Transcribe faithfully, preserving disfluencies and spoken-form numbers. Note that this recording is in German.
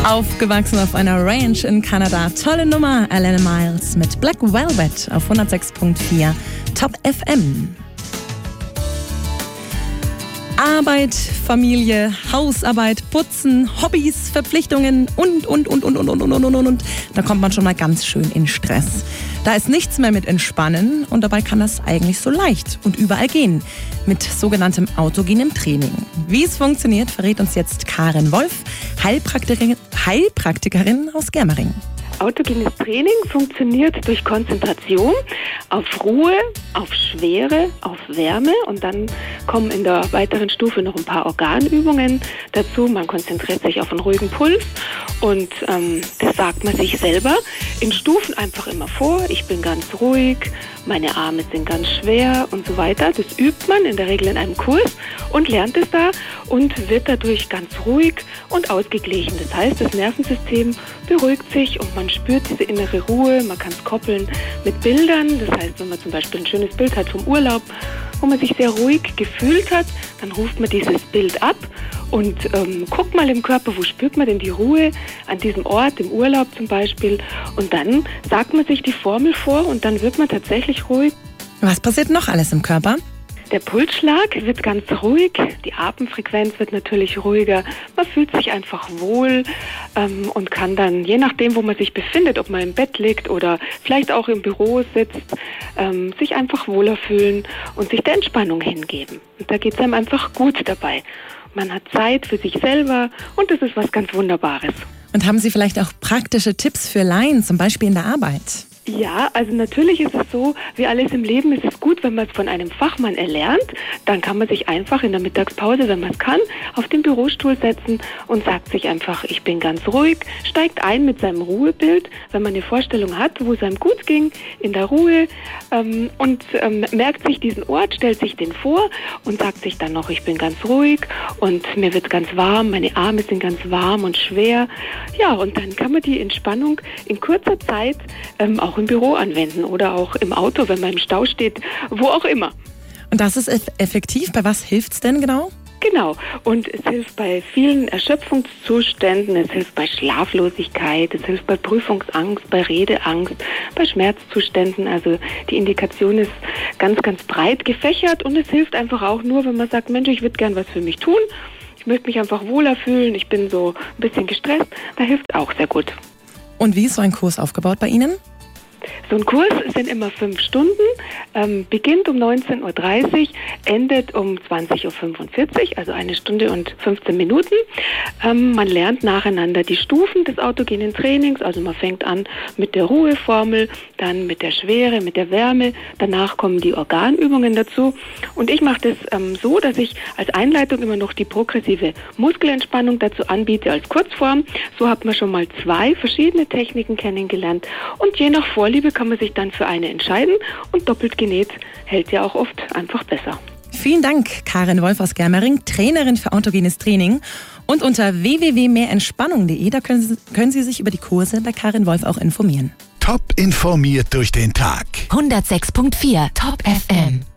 Aufgewachsen auf einer Ranch in Kanada. Tolle Nummer, Alan Miles mit Black Velvet auf hundertsechs Komma vier Top F M. Arbeit, Familie, Hausarbeit, Putzen, Hobbys, Verpflichtungen und, und, und, und, und, und, und, und, und, und. Da kommt man schon mal ganz schön in Stress. Da ist nichts mehr mit Entspannen und dabei kann das eigentlich so leicht und überall gehen. Mit sogenanntem autogenem Training. Wie es funktioniert, verrät uns jetzt Karin Wolf, Heilpraktikerin, Heilpraktikerin aus Germering. Autogenes Training funktioniert durch Konzentration auf Ruhe, auf Schwere, auf Wärme und dann kommen in der weiteren Stufe noch ein paar Organübungen dazu. Man konzentriert sich auf einen ruhigen Puls und ähm, das sagt man sich selber in Stufen einfach immer vor. Ich bin ganz ruhig, meine Arme sind ganz schwer und so weiter. Das übt man in der Regel in einem Kurs und lernt es da und wird dadurch ganz ruhig und ausgeglichen. Das heißt, das Nervensystem beruhigt sich und man spürt diese innere Ruhe. Man kann es koppeln mit Bildern. Das heißt, wenn man zum Beispiel ein schönes Bild hat vom Urlaub, wo man sich sehr ruhig gefühlt hat, dann ruft man dieses Bild ab und ähm, guckt mal im Körper, wo spürt man denn die Ruhe an diesem Ort, im Urlaub zum Beispiel. Und dann sagt man sich die Formel vor und dann wird man tatsächlich ruhig. Was passiert noch alles im Körper? Der Pulsschlag wird ganz ruhig, die Atemfrequenz wird natürlich ruhiger, man fühlt sich einfach wohl ähm, und kann dann, je nachdem, wo man sich befindet, ob man im Bett liegt oder vielleicht auch im Büro sitzt, ähm, sich einfach wohler fühlen und sich der Entspannung hingeben. Und da geht es einem einfach gut dabei. Man hat Zeit für sich selber und das ist was ganz Wunderbares. Und haben Sie vielleicht auch praktische Tipps für Laien, zum Beispiel in der Arbeit? Ja, also natürlich ist es so, wie alles im Leben ist es gut, wenn man es von einem Fachmann erlernt. Dann kann man sich einfach in der Mittagspause, wenn man es kann, auf den Bürostuhl setzen und sagt sich einfach, ich bin ganz ruhig, steigt ein mit seinem Ruhebild, wenn man eine Vorstellung hat, wo es einem gut ging, in der Ruhe ähm, und ähm, merkt sich diesen Ort, stellt sich den vor und sagt sich dann noch, ich bin ganz ruhig und mir wird ganz warm, meine Arme sind ganz warm und schwer. Ja, und dann kann man die Entspannung in kurzer Zeit ähm, auch im Büro anwenden oder auch im Auto, wenn man im Stau steht, wo auch immer. Und das ist effektiv? Bei was hilft es denn genau? Genau. Und es hilft bei vielen Erschöpfungszuständen, es hilft bei Schlaflosigkeit, es hilft bei Prüfungsangst, bei Redeangst, bei Schmerzzuständen. Also die Indikation ist ganz, ganz breit gefächert und es hilft einfach auch nur, wenn man sagt, Mensch, ich würde gern was für mich tun. Ich möchte mich einfach wohler fühlen, ich bin so ein bisschen gestresst. Da hilft auch sehr gut. Und wie ist so ein Kurs aufgebaut bei Ihnen? So ein Kurs sind immer fünf Stunden, ähm, beginnt um neunzehn Uhr dreißig, endet um zwanzig Uhr fünfundvierzig, also eine Stunde und fünfzehn Minuten. Ähm, man lernt nacheinander die Stufen des autogenen Trainings, also man fängt an mit der Ruheformel, dann mit der Schwere, mit der Wärme, danach kommen die Organübungen dazu. Und ich mache das ähm, so, dass ich als Einleitung immer noch die progressive Muskelentspannung dazu anbiete als Kurzform. So hat man schon mal zwei verschiedene Techniken kennengelernt und je nach Vorliebe kann man sich dann für eine entscheiden und doppelt genäht hält ja auch oft einfach besser. Vielen Dank, Karin Wolf aus Germering, Trainerin für autogenes Training. Und unter w w w punkt mehr entspannung punkt d e, da können Sie, können Sie sich über die Kurse bei Karin Wolf auch informieren. Top informiert durch den Tag. hundertsechs Komma vier Top F M.